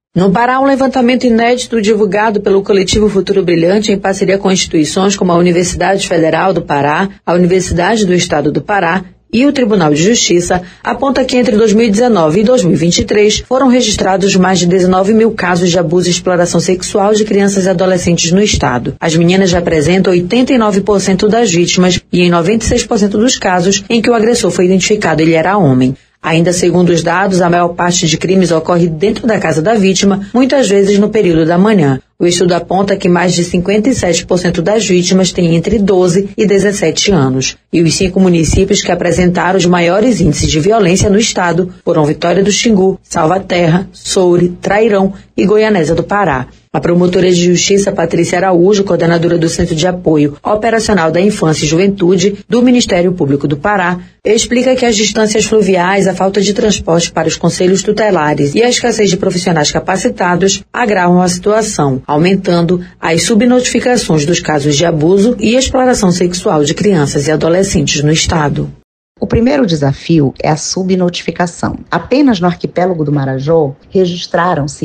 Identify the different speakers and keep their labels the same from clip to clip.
Speaker 1: No Pará, um levantamento inédito divulgado pelo Coletivo Futuro Brilhante em parceria com instituições como a Universidade Federal do Pará, a Universidade do Estado do Pará e o Tribunal de Justiça aponta que entre 2019 e 2023 foram registrados mais de 19 mil casos de abuso e exploração sexual de crianças e adolescentes no estado. As meninas representam 89% das vítimas e em 96% dos casos em que o agressor foi identificado ele era homem. Ainda segundo os dados, a maior parte de crimes ocorre dentro da casa da vítima, muitas vezes no período da manhã. O estudo aponta que mais de 57% das vítimas têm entre 12 e 17 anos. E os 5 municípios que apresentaram os maiores índices de violência no estado foram Vitória do Xingu, Salvaterra, Soure, Trairão e Goianésia do Pará. A promotora de justiça Patrícia Araújo, coordenadora do Centro de Apoio Operacional da Infância e Juventude do Ministério Público do Pará, explica que as distâncias fluviais, a falta de transporte para os conselhos tutelares e a escassez de profissionais capacitados agravam a situação, aumentando as subnotificações dos casos de abuso e exploração sexual de crianças e adolescentes no estado.
Speaker 2: O primeiro desafio é a subnotificação. Apenas no arquipélago do Marajó, registraram-se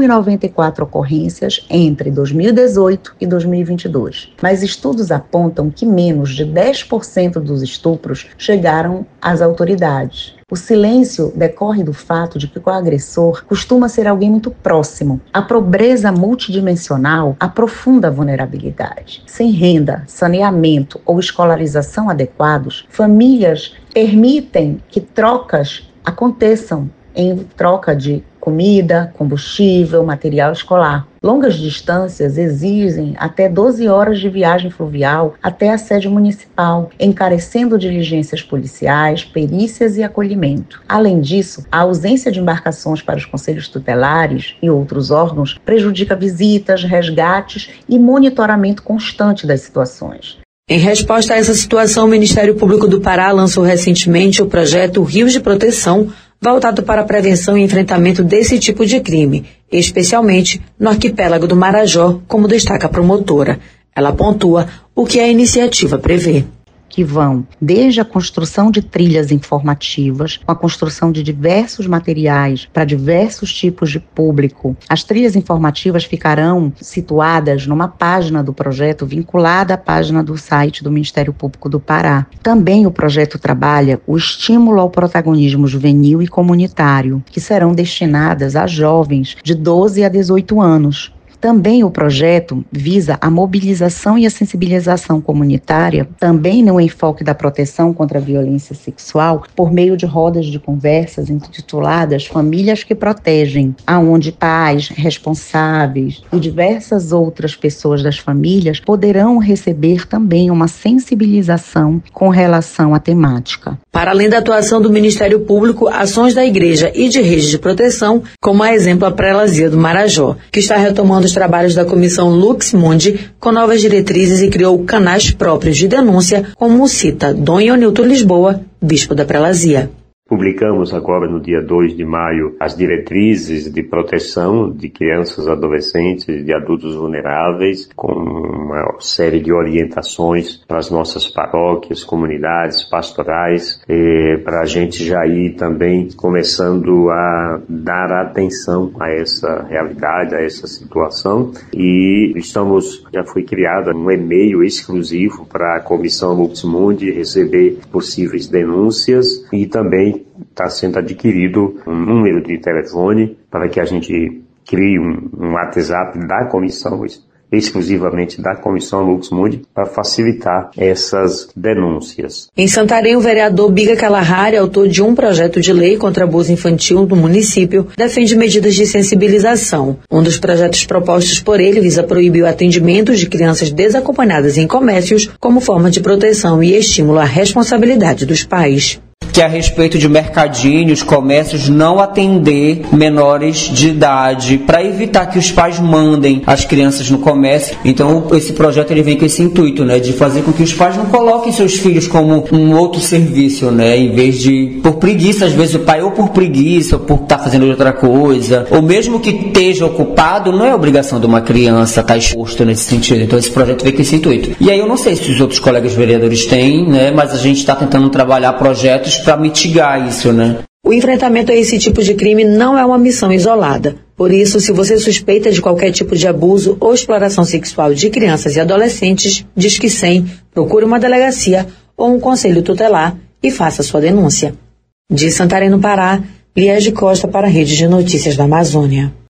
Speaker 2: 1.094 ocorrências entre 2018 e 2022. Mas estudos apontam que menos de 10% dos estupros chegaram às autoridades. O silêncio decorre do fato de que o agressor costuma ser alguém muito próximo. A pobreza multidimensional aprofunda a vulnerabilidade. Sem renda, saneamento ou escolarização adequados, famílias permitem que trocas aconteçam em troca de comida, combustível, material escolar. Longas distâncias exigem até 12 horas de viagem fluvial até a sede municipal, encarecendo diligências policiais, perícias e acolhimento. Além disso, a ausência de embarcações para os conselhos tutelares e outros órgãos prejudica visitas, resgates e monitoramento constante das situações.
Speaker 1: Em resposta a essa situação, o Ministério Público do Pará lançou recentemente o projeto Rios de Proteção, voltado para a prevenção e enfrentamento desse tipo de crime, especialmente no arquipélago do Marajó, como destaca a promotora. Ela pontua o que a iniciativa prevê.
Speaker 2: Que vão desde a construção de trilhas informativas, com a construção de diversos materiais para diversos tipos de público. As trilhas informativas ficarão situadas numa página do projeto vinculada à página do site do Ministério Público do Pará. Também o projeto trabalha o estímulo ao protagonismo juvenil e comunitário, que serão destinadas a jovens de 12 a 18 anos. Também o projeto visa a mobilização e a sensibilização comunitária, também no enfoque da proteção contra a violência sexual, por meio de rodas de conversas intituladas Famílias que Protegem, aonde pais, responsáveis e diversas outras pessoas das famílias poderão receber também uma sensibilização com relação à temática.
Speaker 1: Para além da atuação do Ministério Público, ações da Igreja e de redes de proteção, como a exemplo a Prelazia do Marajó, que está retomando os trabalhos da Comissão Lux Mundi com novas diretrizes e criou canais próprios de denúncia, como cita Dom Ionilton Lisboa, bispo da Prelazia.
Speaker 3: Publicamos agora no dia 2 de maio as diretrizes de proteção de crianças, adolescentes e de adultos vulneráveis, com uma série de orientações para as nossas paróquias, comunidades, pastorais, para a gente já ir também começando a dar atenção a essa realidade, a essa situação. E já foi criado um e-mail exclusivo para a Comissão Lux Mundi receber possíveis denúncias e também está sendo adquirido um número de telefone para que a gente crie um WhatsApp da comissão, exclusivamente da Comissão Lux Mundi, para facilitar essas denúncias.
Speaker 1: Em Santarém, o vereador Biga Kalahari, autor de um projeto de lei contra abuso infantil no município, defende medidas de sensibilização. Um dos projetos propostos por ele visa proibir o atendimento de crianças desacompanhadas em comércios como forma de proteção e estímulo à responsabilidade dos pais.
Speaker 4: Que é a respeito de mercadinhos, comércios, não atender menores de idade, para evitar que os pais mandem as crianças no comércio. Então, esse projeto ele vem com esse intuito, né, de fazer com que os pais não coloquem seus filhos como um outro serviço, né, em vez de, por preguiça, às vezes o pai ou por preguiça, ou por estar fazendo outra coisa, ou mesmo que esteja ocupado, não é obrigação de uma criança estar exposta nesse sentido. Então, esse projeto vem com esse intuito. E aí, eu não sei se os outros colegas vereadores têm, né, mas a gente está tentando trabalhar projetos para mitigar isso, né?
Speaker 1: O enfrentamento a esse tipo de crime não é uma missão isolada. Por isso, se você suspeita de qualquer tipo de abuso ou exploração sexual de crianças e adolescentes, Disque 100, procure uma delegacia ou um conselho tutelar e faça sua denúncia. De Santarém, no Pará, Liege Costa para a Rede de Notícias da Amazônia.